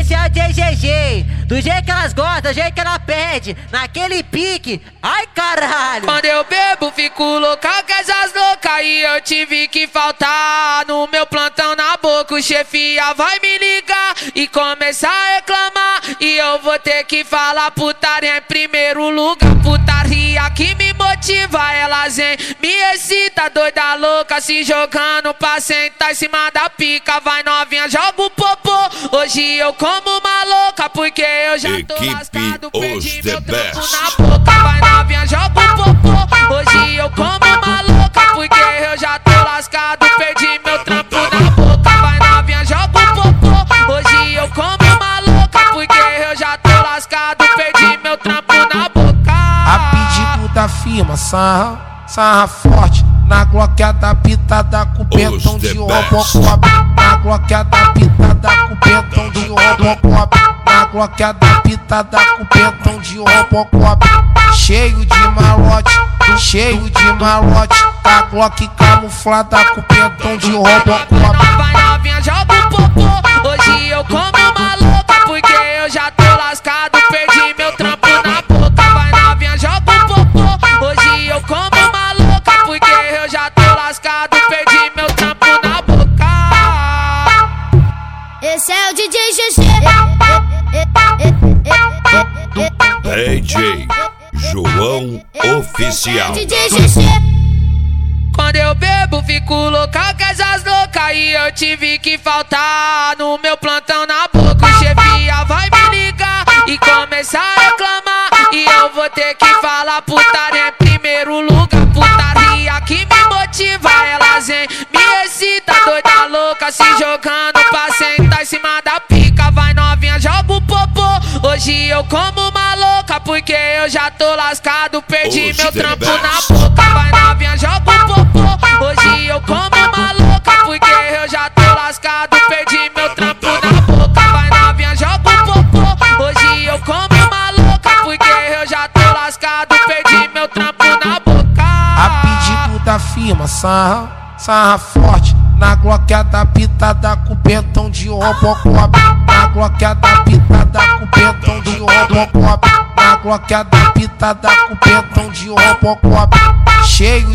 Esse é o DGG, do jeito que elas gostam, do jeito que ela pede, naquele pique, ai caralho. Quando eu bebo fico louca com essas loucas e eu tive que faltar no meu plantão na boca. O chefia vai me ligar e começar a reclamar e eu vou ter que falar putaria em primeiro lugar. Putaria que me motiva, elas me excita, doida louca se jogando pra sentar em cima da pica. Vai novinha, joga o popô, hoje eu como uma louca porque eu já tô lascado, perdi meu trampo na boca. Vai novinha, joga o popô, hoje eu como uma louca porque eu já tô lascado, perdi meu trampo na boca. Vai novinha, joga o popô, hoje eu como uma louca porque eu já tô lascado, perdi meu trampo na boca. A pedido da firma, sarra forte, na gloqueada pitada com pentão de Robocop. Na gloqueada pitada com pentão de Robocop. Na gloqueada pitada com pentão de Robocop. Cheio de malote, tá Glock camuflada com pentão de Robocop. Vai novinha, joga o popô, hoje eu como uma louca porque eu já tô lascado, perdi meu trampo na boca. Vai novinha, joga o popô, hoje eu como uma louca porque eu já tô lascado, perdi meu trampo na boca. Esse é o DJ GG, DJ João Oficial. DJ GG. Quando eu bebo fico louca com essas loucas e eu tive que faltar no meu plantão na boca. O chefia vai me ligar e começar a reclamar e eu vou ter que falar putaria em primeiro lugar. Putaria que me motiva, elas me excita, doida louca se jogando pra sentar em cima da pica. Vai novinha, joga o popô, hoje eu como uma louca porque eu já tô lascado, perdi meu trampo na boca. Vai novinha, joga o popô, hoje eu como uma louca porque eu já tô lascado, perdi meu trampo na boca. Vai novinha, joga o popô, hoje eu como uma louca porque eu já tô lascado, perdi meu trampo na boca. A pedido da firma, sarra forte, na gloqueada pitada com pentão de Robocop. Na gloqueada pitada com pentão de Robocop. Na gloqueada pitada com pentão de Robocop. Cheio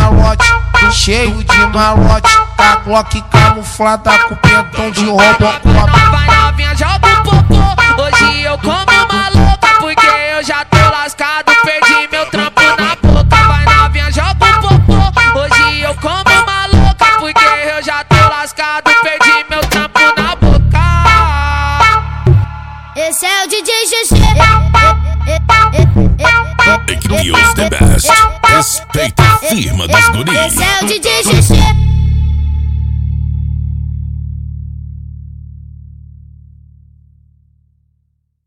de malote, tá Glock camuflada com pentão de Robocop. Vai novinha, joga o popô, hoje eu como uma louca porque eu já tô lascado, perdi meu trampo na boca. Vai novinha, joga o popô, hoje eu como uma louca porque eu já tô lascado, perdi meu trampo na boca. Esse é o DJ GG. Fake News The Best. Respeita a firma dos guris. Esse é o DJ GG.